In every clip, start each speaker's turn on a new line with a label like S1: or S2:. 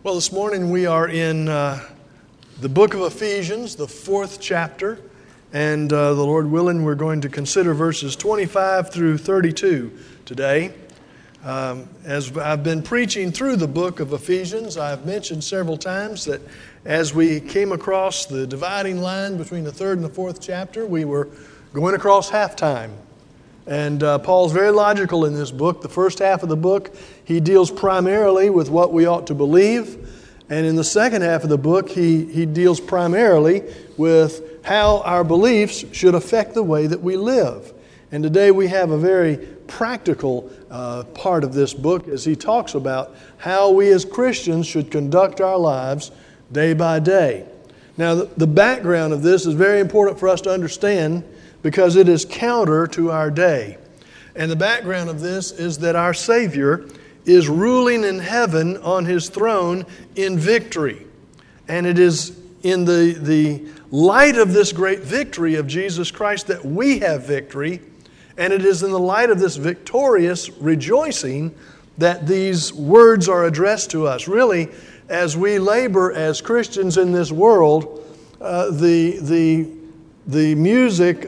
S1: Well, this morning we are in the book of Ephesians, the 4th chapter, and the Lord willing, we're going to consider verses 25 through 32 today. As I've been preaching through the book of Ephesians, I've mentioned several times that as we came across the dividing line between the 3rd and the 4th chapter, we were going across halftime. And Paul's very logical in this book. The first half of the book, he deals primarily with what we ought to believe. And in the second half of the book, he deals primarily with how our beliefs should affect the way that we live. And today we have a very practical part of this book as he talks about how we as Christians should conduct our lives day by day. Now, the background of this is very important for us to understand because it is counter to our day. And the background of this is that our Savior is ruling in heaven on His throne in victory. And it is in the light of this great victory of Jesus Christ that we have victory. And it is in the light of this victorious rejoicing that these words are addressed to us. Really, as we labor as Christians in this world, the music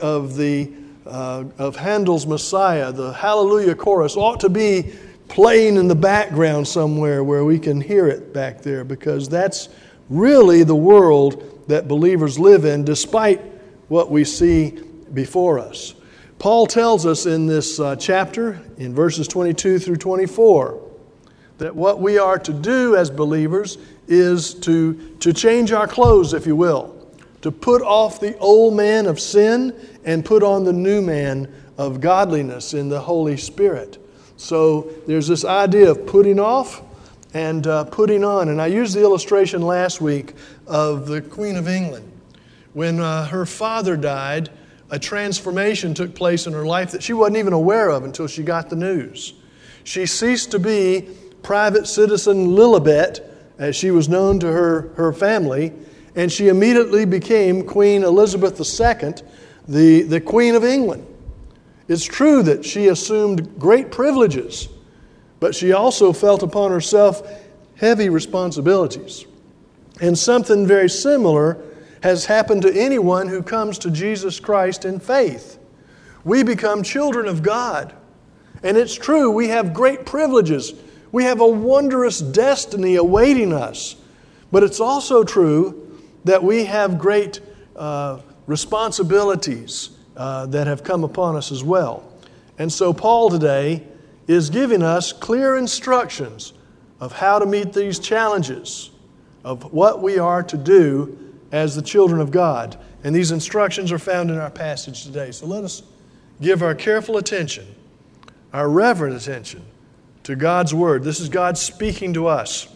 S1: of Handel's Messiah, the Hallelujah chorus, ought to be playing in the background somewhere where we can hear it back there, because that's really the world that believers live in, despite what we see before us. Paul tells us in this chapter, in verses 22 through 24, that what we are to do as believers is to change our clothes, if you will, to put off the old man of sin and put on the new man of godliness in the Holy Spirit. So there's this idea of putting off and putting on. And I used the illustration last week of the Queen of England. When her father died, a transformation took place in her life that she wasn't even aware of until she got the news. She ceased to be private citizen Lilibet, as she was known to her family, and she immediately became Queen Elizabeth II, the Queen of England. It's true that she assumed great privileges, but she also felt upon herself heavy responsibilities. And something very similar has happened to anyone who comes to Jesus Christ in faith. We become children of God. And it's true, we have great privileges. We have a wondrous destiny awaiting us. But it's also true that we have great responsibilities that have come upon us as well. And so Paul today is giving us clear instructions of how to meet these challenges, of what we are to do as the children of God. And these instructions are found in our passage today. So let us give our careful attention, our reverent attention, to God's Word. This is God speaking to us.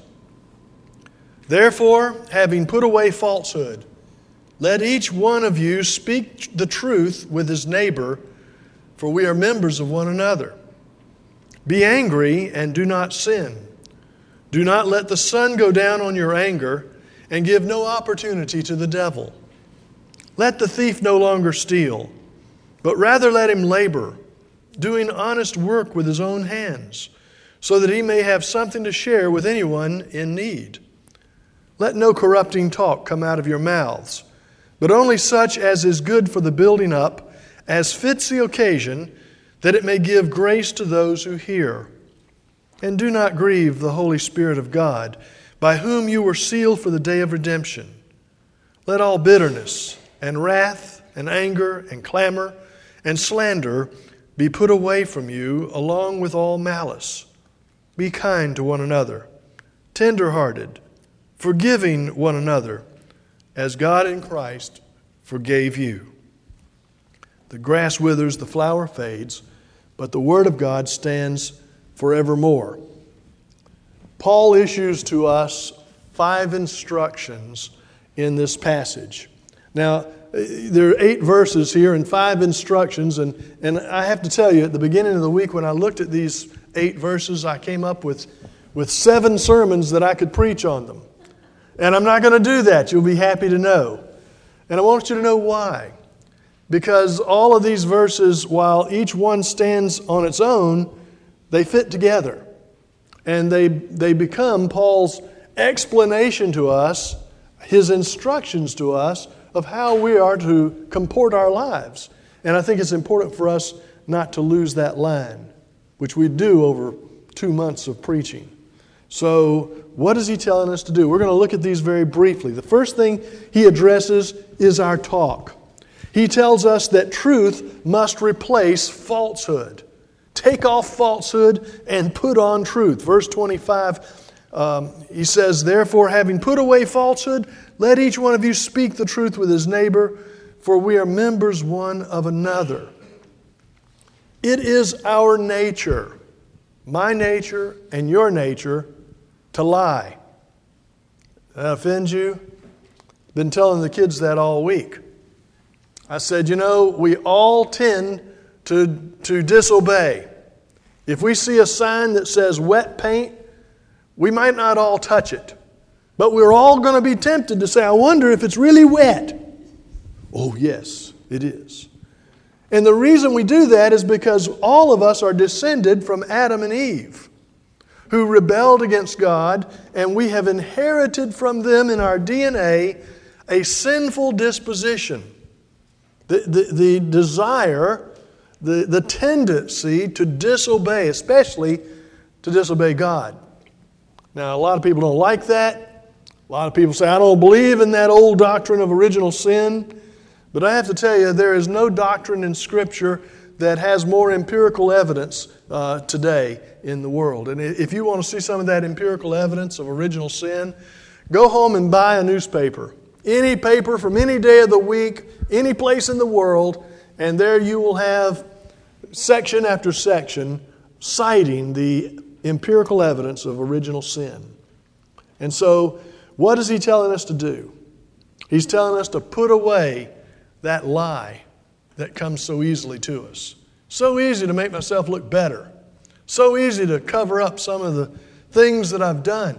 S1: Therefore, having put away falsehood, let each one of you speak the truth with his neighbor, for we are members of one another. Be angry and do not sin. Do not let the sun go down on your anger, and give no opportunity to the devil. Let the thief no longer steal, but rather let him labor, doing honest work with his own hands, so that he may have something to share with anyone in need. Let no corrupting talk come out of your mouths, but only such as is good for the building up, as fits the occasion, that it may give grace to those who hear. And do not grieve the Holy Spirit of God, by whom you were sealed for the day of redemption. Let all bitterness and wrath and anger and clamor and slander be put away from you, along with all malice. Be kind to one another, tender-hearted, forgiving one another, as God in Christ forgave you. The grass withers, the flower fades, but the word of God stands forevermore. Paul issues to us 5 instructions in this passage. Now, there are 8 verses here and 5 instructions, and I have to tell you, at the beginning of the week when I looked at these 8 verses, I came up with 7 sermons that I could preach on them. And I'm not going to do that, you'll be happy to know. And I want you to know why. Because all of these verses, while each one stands on its own, they fit together. And they become Paul's explanation to us, His instructions to us of how we are to comport our lives. And I think it's important for us not to lose that line, which we do over 2 months of preaching. So what is He telling us to do? We're going to look at these very briefly. The first thing He addresses is our talk. He tells us that truth must replace falsehood. Take off falsehood and put on truth. Verse 25, he says, "Therefore, having put away falsehood, let each one of you speak the truth with his neighbor, for we are members one of another." It is our nature, my nature and your nature, to lie. That offends you? Been telling the kids that all week. I said, we all tend to disobey. If we see a sign that says wet paint, we might not all touch it. But we're all going to be tempted to say, I wonder if it's really wet. Oh, yes, it is. And the reason we do that is because all of us are descended from Adam and Eve, who rebelled against God, and we have inherited from them in our DNA a sinful disposition. The desire, the tendency to disobey, especially to disobey God. Now, a lot of people don't like that. A lot of people say, I don't believe in that old doctrine of original sin. But I have to tell you, there is no doctrine in Scripture that has more empirical evidence today in the world. And if you want to see some of that empirical evidence of original sin, go home and buy a newspaper. Any paper from any day of the week, any place in the world, and there you will have section after section citing the empirical evidence of original sin. And so, what is He telling us to do? He's telling us to put away that lie that comes so easily to us. So easy to make myself look better. So easy to cover up some of the things that I've done.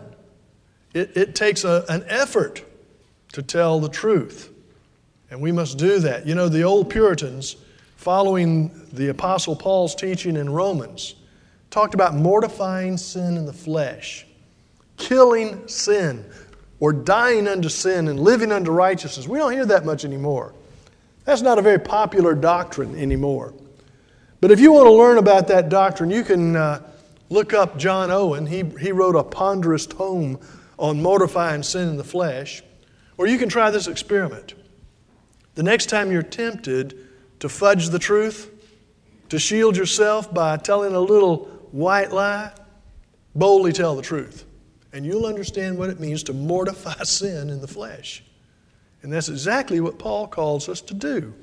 S1: It takes an effort to tell the truth. And we must do that. The old Puritans, following the Apostle Paul's teaching in Romans, talked about mortifying sin in the flesh, killing sin, or dying unto sin and living unto righteousness. We don't hear that much anymore. That's not a very popular doctrine anymore. But if you want to learn about that doctrine, you can look up John Owen. He wrote a ponderous tome on mortifying sin in the flesh. Or you can try this experiment. The next time you're tempted to fudge the truth, to shield yourself by telling a little white lie, boldly tell the truth. And you'll understand what it means to mortify sin in the flesh. And that's exactly what Paul calls us to do.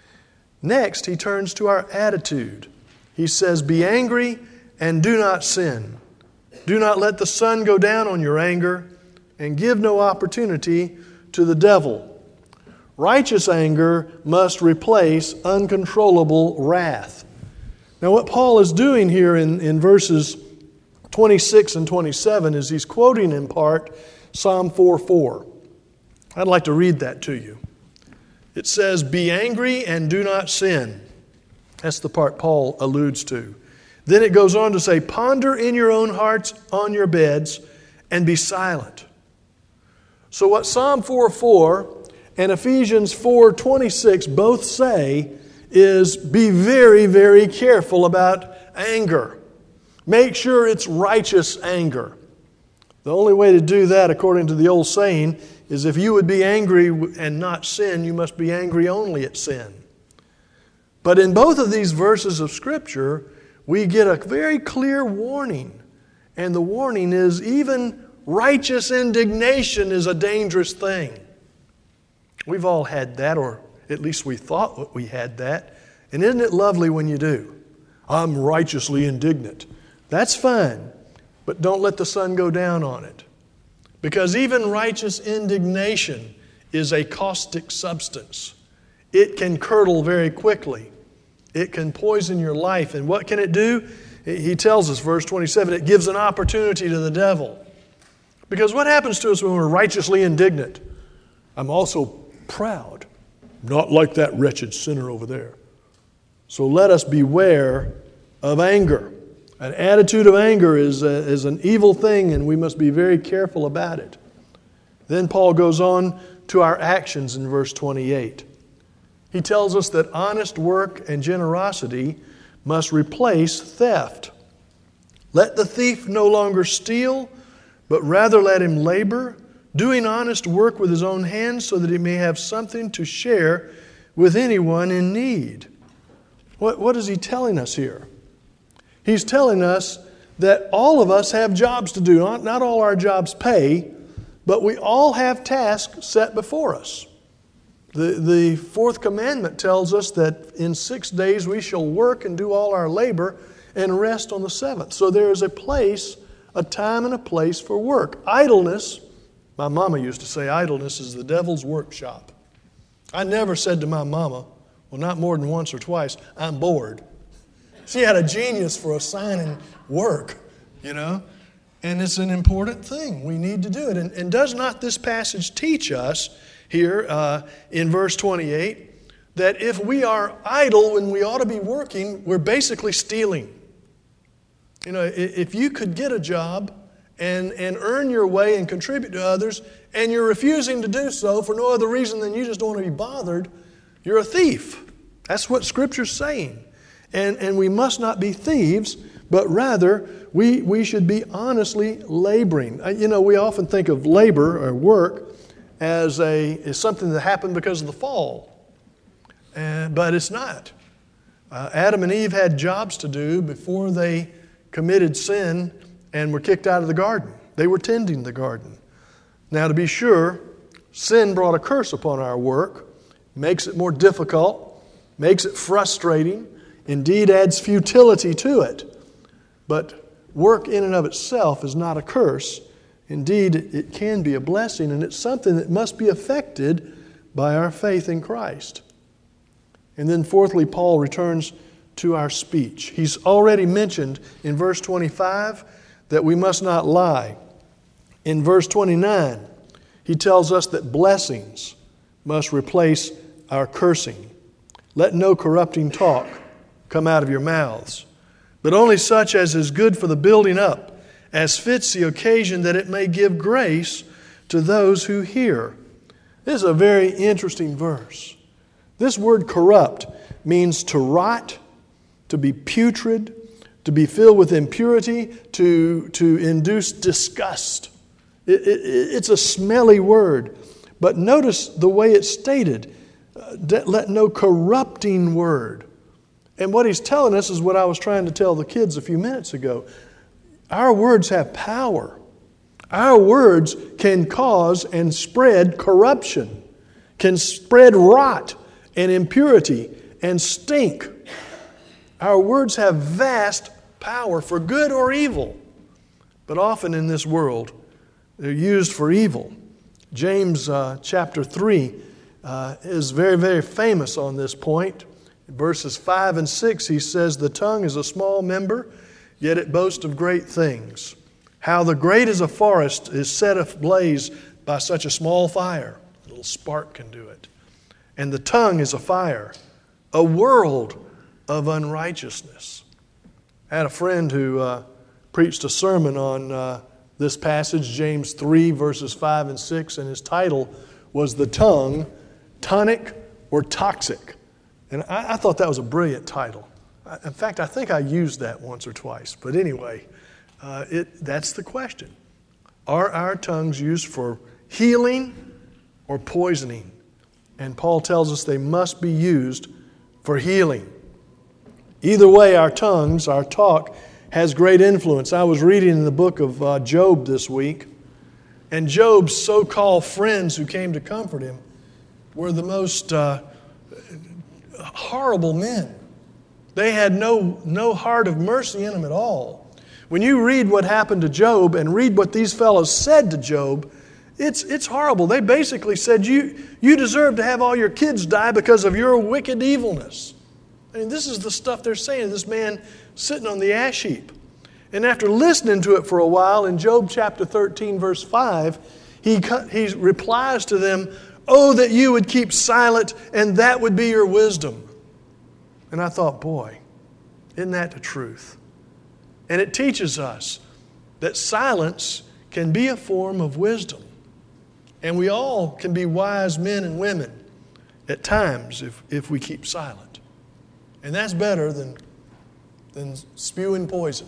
S1: Next, he turns to our attitude. He says, "Be angry and do not sin. Do not let the sun go down on your anger, and give no opportunity to the devil." Righteous anger must replace uncontrollable wrath. Now, what Paul is doing here in verses 26 and 27 is he's quoting in part Psalm 4:4. I'd like to read that to you. It says, "Be angry and do not sin." That's the part Paul alludes to. Then it goes on to say, "Ponder in your own hearts on your beds and be silent." So what Psalm 4:4 and Ephesians 4:26 both say is be very, very careful about anger. Make sure it's righteous anger. The only way to do that, according to the old saying, is if you would be angry and not sin, you must be angry only at sin. But in both of these verses of Scripture, we get a very clear warning. And the warning is even righteous indignation is a dangerous thing. We've all had that, or at least we thought we had that. And isn't it lovely when you do? I'm righteously indignant. That's fine, but don't let the sun go down on it. Because even righteous indignation is a caustic substance. It can curdle very quickly. It can poison your life. And what can it do? He tells us, verse 27, it gives an opportunity to the devil. Because what happens to us when we're righteously indignant? I'm also proud, not like that wretched sinner over there. So let us beware of anger. An attitude of anger is an evil thing, and we must be very careful about it. Then Paul goes on to our actions in verse 28. He tells us that honest work and generosity must replace theft. Let the thief no longer steal, but rather let him labor, doing honest work with his own hands so that he may have something to share with anyone in need. What is he telling us here? He's telling us that all of us have jobs to do. Not all our jobs pay, but we all have tasks set before us. The fourth commandment tells us that in 6 days we shall work and do all our labor and rest on the seventh. So there is a place, a time and a place for work. Idleness, my mama used to say idleness is the devil's workshop. I never said to my mama, well, not more than once or twice, I'm bored. She had a genius for assigning work, and it's an important thing. We need to do it. And does not this passage teach us here in verse 28 that if we are idle when we ought to be working, we're basically stealing? If you could get a job and earn your way and contribute to others, and you're refusing to do so for no other reason than you just don't want to be bothered, you're a thief. That's what Scripture's saying. And we must not be thieves, but rather we should be honestly laboring. We often think of labor or work as something that happened because of the fall. But it's not. Adam and Eve had jobs to do before they committed sin and were kicked out of the garden. They were tending the garden. Now, to be sure, sin brought a curse upon our work, makes it more difficult, makes it frustrating, indeed adds futility to it. But work in and of itself is not a curse. Indeed, it can be a blessing, and it's something that must be affected by our faith in Christ. And then fourthly, Paul returns to our speech. He's already mentioned in verse 25 that we must not lie. In verse 29, he tells us that blessings must replace our cursing. Let no corrupting talk come out of your mouths, but only such as is good for the building up, as fits the occasion, that it may give grace to those who hear. This is a very interesting verse. This word corrupt means to rot, to be putrid, to be filled with impurity, to induce disgust. It's a smelly word. But notice the way it's stated. Let no corrupting word. And what he's telling us is what I was trying to tell the kids a few minutes ago. Our words have power. Our words can cause and spread corruption, can spread rot and impurity and stink. Our words have vast power for good or evil. But often in this world, they're used for evil. James chapter 3 is very, very famous on this point. In verses 5 and 6, he says, "The tongue is a small member, yet it boasts of great things. How the great as a forest is set ablaze by such a small fire." A little spark can do it. "And the tongue is a fire, a world of unrighteousness." I had a friend who preached a sermon on this passage, James 3, verses 5 and 6, and his title was "The Tongue, Tonic or Toxic?" And I thought that was a brilliant title. In fact, I think I used that once or twice. But anyway, that's the question. Are our tongues used for healing or poisoning? And Paul tells us they must be used for healing. Either way, our tongues, our talk, has great influence. I was reading in the book of Job this week, and Job's so-called friends who came to comfort him were the most horrible men. They had no heart of mercy in them at all. When you read what happened to Job and read what these fellows said to Job, it's horrible. They basically said, you deserve to have all your kids die because of your wicked evilness. I mean, this is the stuff they're saying to this man sitting on the ash heap. And after listening to it for a while, in Job chapter 13, verse 5, he replies to them, "Oh, that you would keep silent, and that would be your wisdom." And I thought, boy, isn't that the truth? And it teaches us that silence can be a form of wisdom. And we all can be wise men and women at times if we keep silent. And that's better than spewing poison.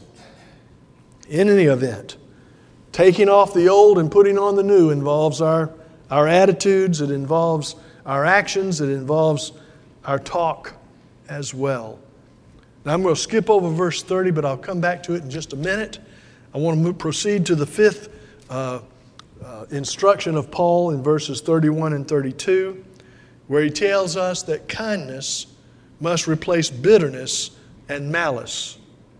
S1: In any event, taking off the old and putting on the new involves our attitudes, it involves our actions, it involves our talk as well. Now I'm going to skip over verse 30, but I'll come back to it in just a minute. I want to proceed to the fifth instruction of Paul in verses 31 and 32, where he tells us that kindness must replace bitterness and malice.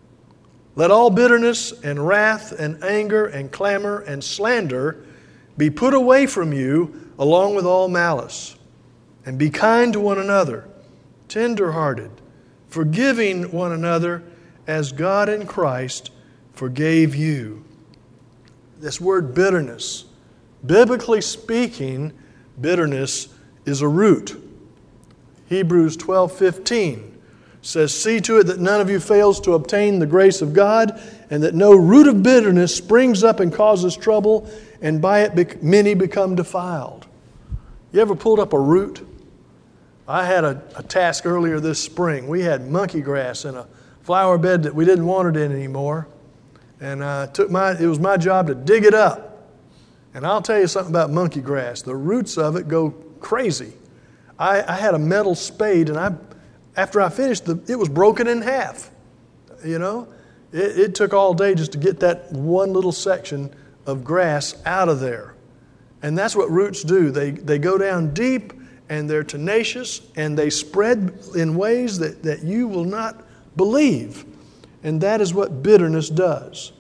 S1: Let all bitterness and wrath and anger and clamor and slander be put away from you, along with all malice. And be kind to one another, tender-hearted, forgiving one another as God in Christ forgave you. This word bitterness, biblically speaking, bitterness is a root. Hebrews 12:15 says, "See to it that none of you fails to obtain the grace of God, and that no root of bitterness springs up and causes trouble, and by it many become defiled." You ever pulled up a root? I had a task earlier this spring. We had monkey grass in a flower bed that we didn't want it in anymore. And it was my job to dig it up. And I'll tell you something about monkey grass. The roots of it go crazy. I had a metal spade, and after I finished, it was broken in half. You know, it took all day just to get that one little section of grass out of there. And that's what roots do. They go down deep, and they're tenacious, and they spread in ways that you will not believe. And that is what bitterness does.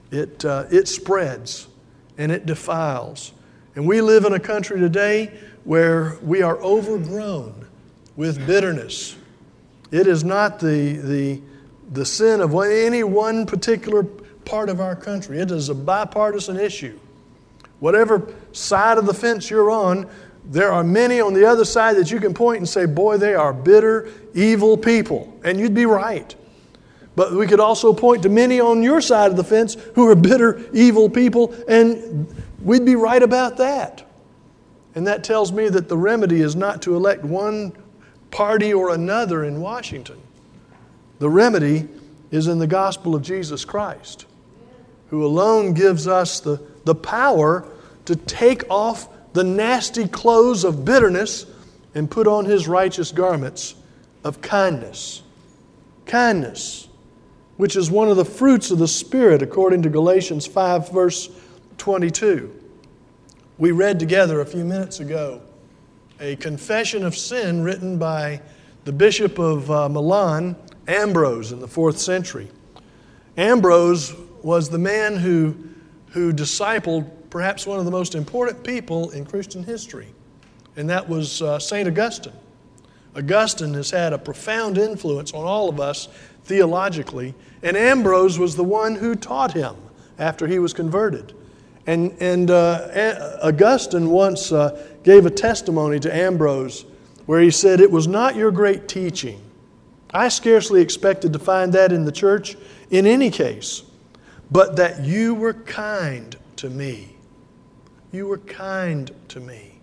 S1: It spreads, and it defiles. And we live in a country today where we are overgrown with bitterness. It is not the sin of any one particular part of our country. It is a bipartisan issue. Whatever side of the fence you're on, there are many on the other side that you can point and say, boy, they are bitter, evil people. And you'd be right. But we could also point to many on your side of the fence who are bitter, evil people, and we'd be right about that. And that tells me that the remedy is not to elect one party or another in Washington. The remedy is in the gospel of Jesus Christ, who alone gives us the power to take off the nasty clothes of bitterness and put on His righteous garments of kindness. Kindness, which is one of the fruits of the Spirit, according to Galatians 5, verse 22. We read together a few minutes ago a confession of sin written by the Bishop of Milan, Ambrose, in the 4th century. Ambrose was the man who discipled perhaps one of the most important people in Christian history, and that was St. Augustine. Augustine has had a profound influence on all of us theologically, and Ambrose was the one who taught him after he was converted. And Augustine once gave a testimony to Ambrose where he said, "It was not your great teaching. I scarcely expected to find that in the church in any case, but that you were kind to me. You were kind to me."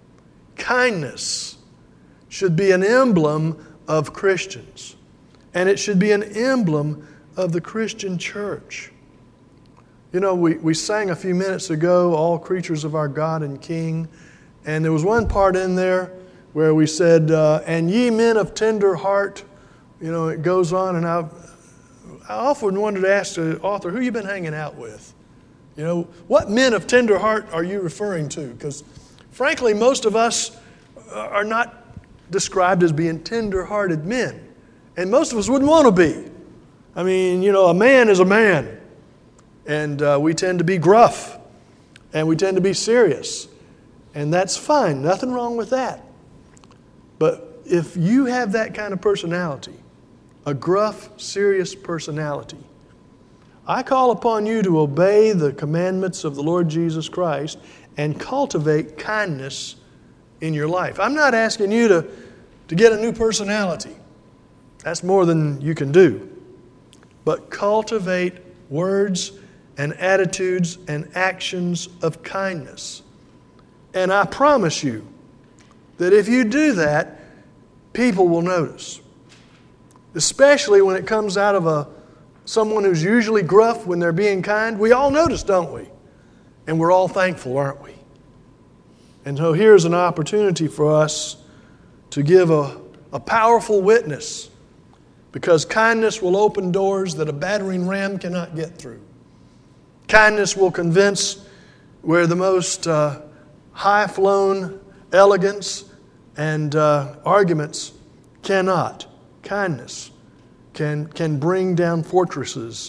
S1: Kindness should be an emblem of Christians, and it should be an emblem of the Christian church. You know, we sang a few minutes ago, "All creatures of our God and King," and there was one part in there where we said, "And ye men of tender heart," you know, it goes on, and I often wanted to ask the author, who you been hanging out with? You know, what men of tender heart are you referring to? Because frankly, most of us are not described as being tender-hearted men. And most of us wouldn't want to be. I mean, you know, a man is a man. And we tend to be gruff. And we tend to be serious. And that's fine. Nothing wrong with that. But if you have that kind of personality, a gruff, serious personality, I call upon you to obey the commandments of the Lord Jesus Christ and cultivate kindness in your life. I'm not asking you to get a new personality. That's more than you can do. But cultivate words and attitudes and actions of kindness. And I promise you that if you do that, people will notice. Especially when it comes out of someone who's usually gruff when they're being kind. We all notice, don't we? And we're all thankful, aren't we? And so here's an opportunity for us to give a powerful witness, because kindness will open doors that a battering ram cannot get through. Kindness will convince where the most high-flown elegance and arguments cannot. Kindness can bring down fortresses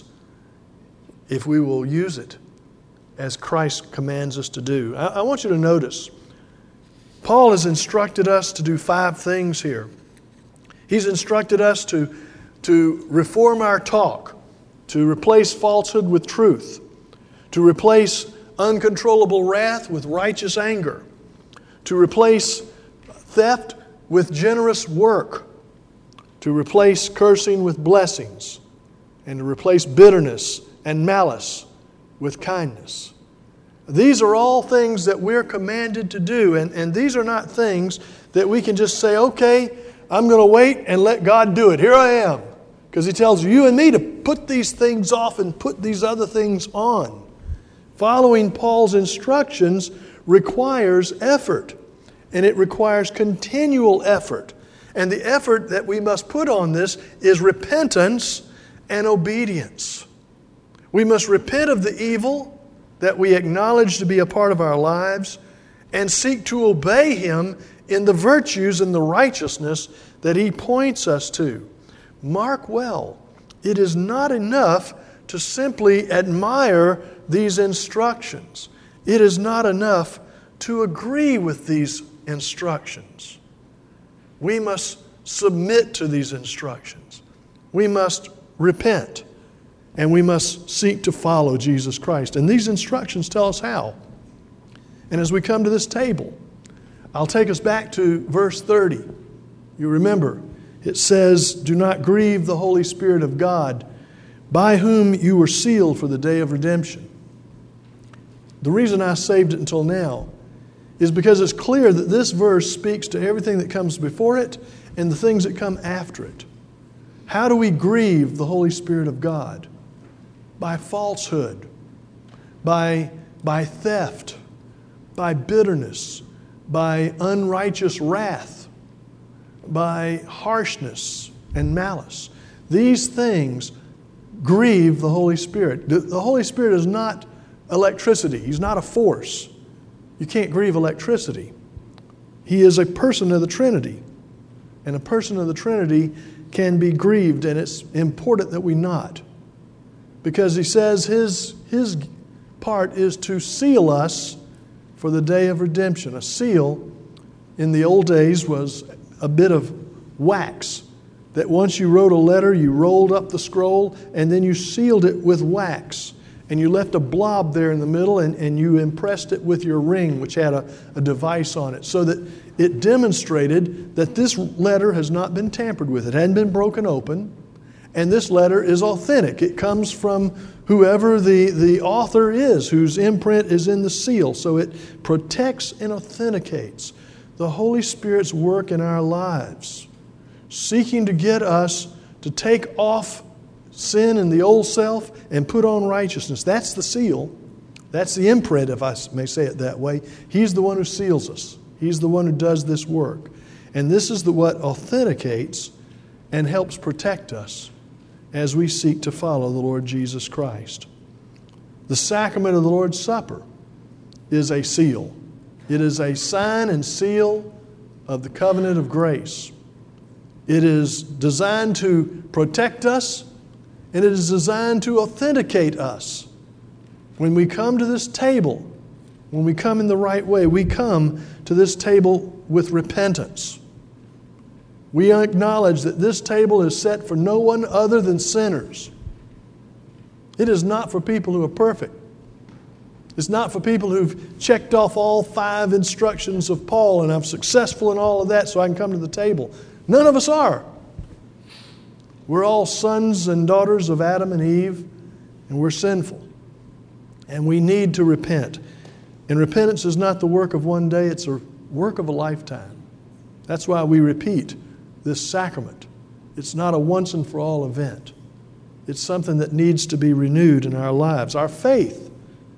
S1: if we will use it as Christ commands us to do. I want you to notice, Paul has instructed us to do 5 things here. He's instructed us to reform our talk, to replace falsehood with truth, to replace uncontrollable wrath with righteous anger, to replace theft with generous work, to replace cursing with blessings, and to replace bitterness and malice with kindness. These are all things that we're commanded to do, and these are not things that we can just say, okay, I'm going to wait and let God do it. Here I am. Because He tells you and me to put these things off and put these other things on. Following Paul's instructions requires effort, and it requires continual effort. And the effort that we must put on this is repentance and obedience. We must repent of the evil that we acknowledge to be a part of our lives and seek to obey Him in the virtues and the righteousness that He points us to. Mark well, it is not enough to simply admire these instructions. It is not enough to agree with these instructions. We must submit to these instructions. We must repent, and we must seek to follow Jesus Christ. And these instructions tell us how. And as we come to this table, I'll take us back to verse 30. You remember, it says, "Do not grieve the Holy Spirit of God, by whom you were sealed for the day of redemption." The reason I saved it until now is because it's clear that this verse speaks to everything that comes before it and the things that come after it. How do we grieve the Holy Spirit of God? By falsehood, by theft, by bitterness, by unrighteous wrath, by harshness and malice. These things grieve the Holy Spirit. The Holy Spirit is not electricity. He's not a force. You can't grieve electricity. He is a person of the Trinity. And a person of the Trinity can be grieved, and it's important that we not. Because He says His part is to seal us for the day of redemption. A seal in the old days was a bit of wax that once you wrote a letter, you rolled up the scroll and then you sealed it with wax. And you left a blob there in the middle and you impressed it with your ring, which had a device on it, so that it demonstrated that this letter has not been tampered with. It hadn't been broken open. And this letter is authentic. It comes from whoever the author is, whose imprint is in the seal. So it protects and authenticates the Holy Spirit's work in our lives, seeking to get us to take off sin and the old self and put on righteousness. That's the seal. That's the imprint, if I may say it that way. He's the one who seals us. He's the one who does this work. And this is what authenticates and helps protect us as we seek to follow the Lord Jesus Christ. The sacrament of the Lord's Supper is a seal. It is a sign and seal of the covenant of grace. It is designed to protect us, and it is designed to authenticate us. When we come to this table, when we come in the right way, we come to this table with repentance. We acknowledge that this table is set for no one other than sinners. It is not for people who are perfect. It's not for people who've checked off all 5 instructions of Paul and I'm successful in all of that so I can come to the table. None of us are. We're all sons and daughters of Adam and Eve, and we're sinful. And we need to repent. And repentance is not the work of one day, it's a work of a lifetime. That's why we repeat this sacrament. It's not a once and for all event. It's something that needs to be renewed in our lives. Our faith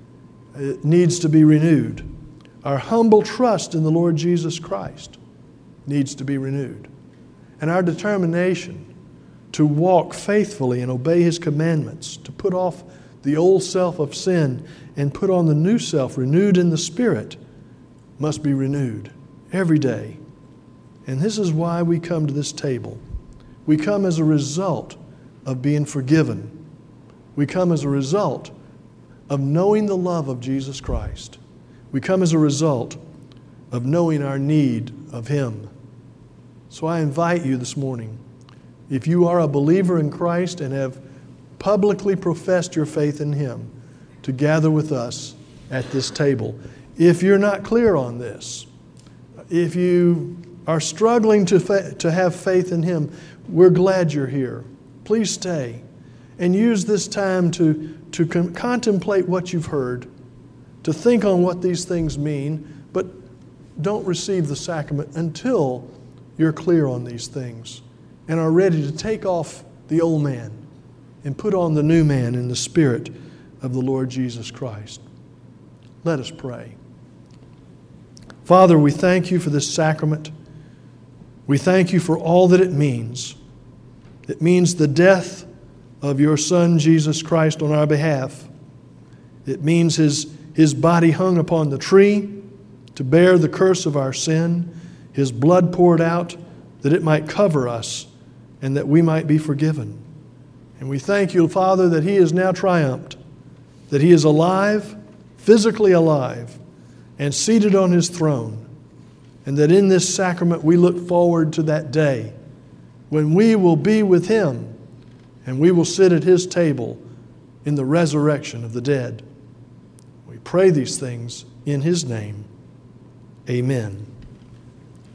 S1: needs to be renewed. Our humble trust in the Lord Jesus Christ needs to be renewed. And our determination to walk faithfully and obey His commandments, to put off the old self of sin and put on the new self, renewed in the Spirit, must be renewed every day. And this is why we come to this table. We come as a result of being forgiven. We come as a result of knowing the love of Jesus Christ. We come as a result of knowing our need of Him. So I invite you this morning, if you are a believer in Christ and have publicly professed your faith in Him, to gather with us at this table. If you're not clear on this, if you are struggling to have faith in Him, we're glad you're here. Please stay and use this time to contemplate what you've heard, to think on what these things mean, but don't receive the sacrament until you're clear on these things and are ready to take off the old man and put on the new man in the Spirit of the Lord Jesus Christ. Let us pray. Father, we thank You for this sacrament. We thank You for all that it means. It means the death of Your Son, Jesus Christ, on our behalf. It means His body hung upon the tree to bear the curse of our sin, His blood poured out that it might cover us and that we might be forgiven. And we thank You, Father, that He is now triumphed, that He is alive, physically alive, and seated on His throne, and that in this sacrament we look forward to that day when we will be with Him and we will sit at His table in the resurrection of the dead. We pray these things in His name. Amen.